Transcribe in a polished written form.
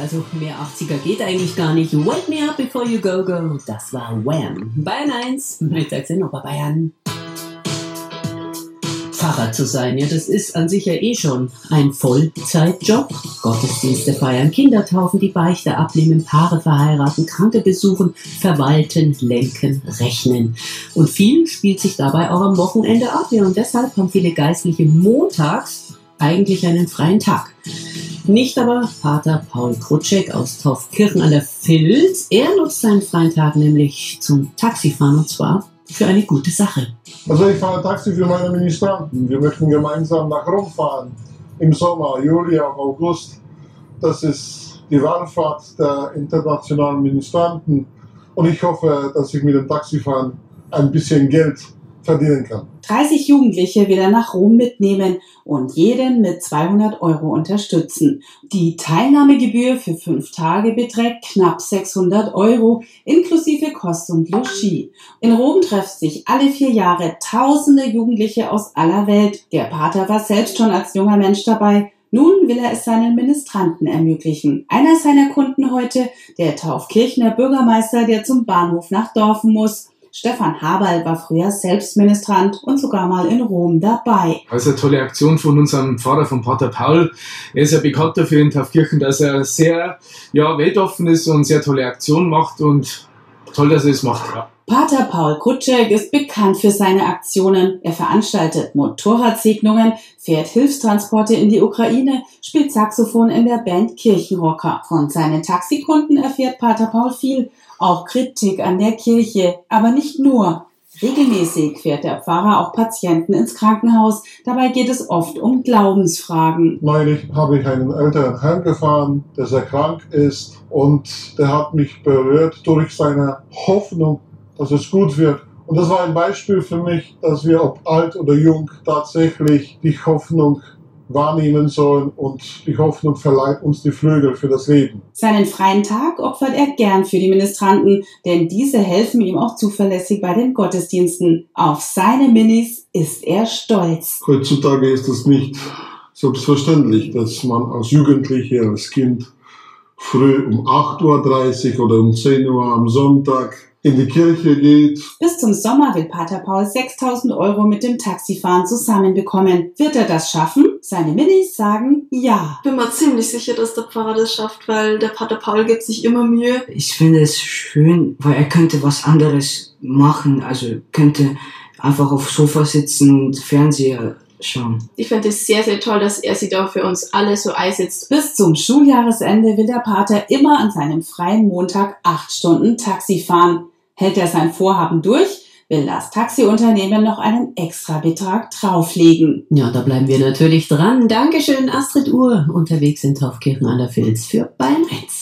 also mehr 80er geht eigentlich gar nicht. Wake me up before you go, go. Das war Wham. Bayern 1, mittags in Oberbayern. Pfarrer zu sein, ja, das ist an sich ja eh schon ein Vollzeitjob. Gottesdienste feiern, Kinder taufen, die Beichte abnehmen, Paare verheiraten, Kranke besuchen, verwalten, lenken, rechnen. Und viel spielt sich dabei auch am Wochenende ab. Ja, und deshalb haben viele Geistliche montags eigentlich einen freien Tag. Nicht aber Pater Paul Krutschek aus Taufkirchen an der Vils. Er nutzt seinen freien Tag nämlich zum Taxifahren, und zwar für eine gute Sache. Also ich fahre Taxi für meine Ministranten. Wir möchten gemeinsam nach Rom fahren. Im Sommer, Juli, auch August. Das ist die Wallfahrt der internationalen Ministranten. Und ich hoffe, dass ich mit dem Taxifahren ein bisschen Geld verdienen kann. 30 Jugendliche will er nach Rom mitnehmen und jeden mit 200 € unterstützen. Die Teilnahmegebühr für 5 Tage beträgt knapp 600 € inklusive Kost und Logis. In Rom treffen sich alle 4 Jahre tausende Jugendliche aus aller Welt. Der Pater war selbst schon als junger Mensch dabei. Nun will er es seinen Ministranten ermöglichen. Einer seiner Kunden heute, der Taufkirchener Bürgermeister, der zum Bahnhof nach Dorfen muss. Stefan Haberl war früher selbst Ministrant und sogar mal in Rom dabei. Also eine tolle Aktion von unserem Pfarrer, von Pater Paul. Er ist ja bekannt dafür in Taufkirchen, dass er sehr weltoffen ist und sehr tolle Aktionen macht, und toll, dass er es macht. Ja. Pater Paul Krutschek ist bekannt für seine Aktionen. Er veranstaltet Motorradsegnungen, fährt Hilfstransporte in die Ukraine, spielt Saxophon in der Band Kirchenrocker. Von seinen Taxikunden erfährt Pater Paul viel, auch Kritik an der Kirche, aber nicht nur. Regelmäßig fährt der Pfarrer auch Patienten ins Krankenhaus. Dabei geht es oft um Glaubensfragen. Neulich habe ich einen Älteren heimgefahren, der sehr krank ist, und der hat mich berührt durch seine Hoffnung, dass es gut wird. Und das war ein Beispiel für mich, dass wir, ob alt oder jung, tatsächlich die Hoffnung wahrnehmen sollen, und die Hoffnung verleiht uns die Flügel für das Leben. Seinen freien Tag opfert er gern für die Ministranten, denn diese helfen ihm auch zuverlässig bei den Gottesdiensten. Auf seine Minis ist er stolz. Heutzutage ist es nicht selbstverständlich, dass man als Jugendlicher, als Kind früh um 8:30 Uhr oder um 10 Uhr am Sonntag in die Kirche geht. Bis zum Sommer will Pater Paul 6.000 € mit dem Taxifahren zusammenbekommen. Wird er das schaffen? Seine Minis sagen ja. Ich bin mir ziemlich sicher, dass der Pfarrer das schafft, weil der Pater Paul gibt sich immer Mühe. Ich finde es schön, weil er könnte was anderes machen. Also könnte einfach aufs Sofa sitzen und Fernseher schauen. Ich finde es sehr, sehr toll, dass er sich da für uns alle so einsetzt. Bis zum Schuljahresende will der Pater immer an seinem freien Montag 8 Stunden Taxi fahren. Hält er sein Vorhaben durch, will das Taxiunternehmen noch einen Extrabetrag drauflegen. Ja, da bleiben wir natürlich dran. Dankeschön, Astrid Uhr, unterwegs in Taufkirchen an der Vils für Bayern 1.